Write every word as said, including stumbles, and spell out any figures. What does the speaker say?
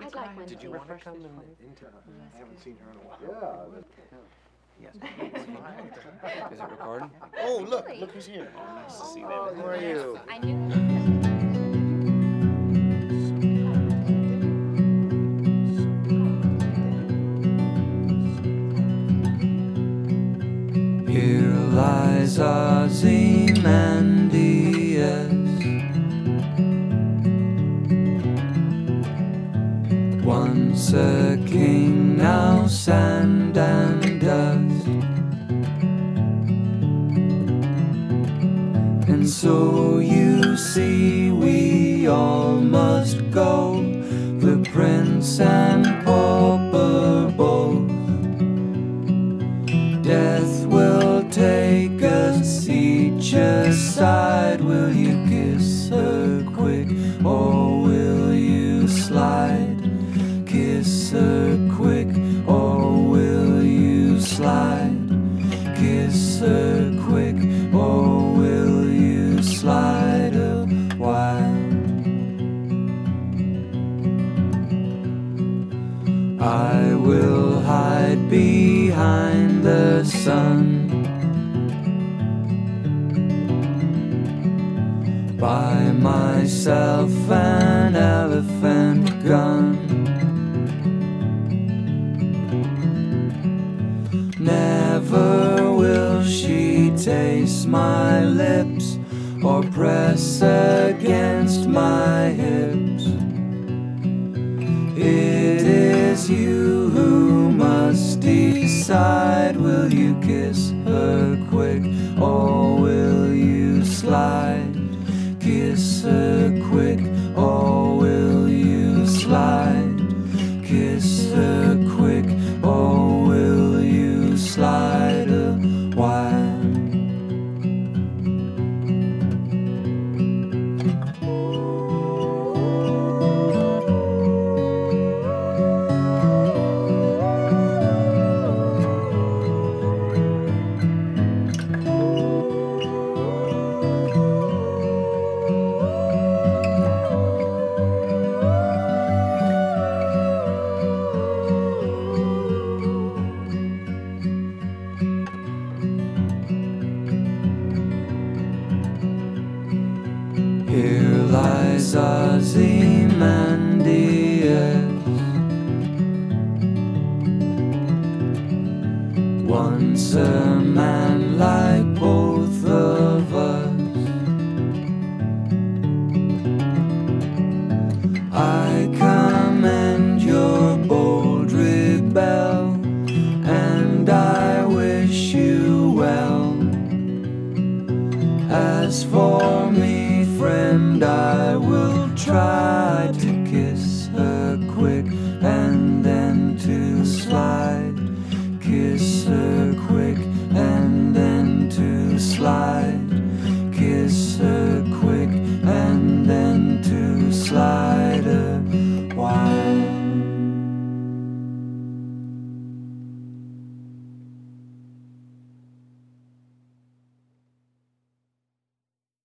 I'd like one. Did you want to come in, into? I haven't seen her in a while. Yeah. Yes. Is it recording? Oh, look, look who's here. Nice to see you. How are you? I knew. Here lies Ozymandias, once a king, now sand and dust. And so you see we all must go, the prince and pauper both. Death will take us each aside. Will you kiss her quick or will you slide? Kiss her quick or will you slide? Kiss her quick or will you slide a while? I will hide behind the sun, buy myself an elephant gun. Never will she taste my lips or press against my hips. It is you who must decide. Will you kiss her quick or will you slide? Kiss her quick or will you slide? Kiss her quick or will you slide a while? Here lies Ozymandias, once a man like both of us. I commend your bold rebel, and I wish you well. As for me, friend, I will try to kiss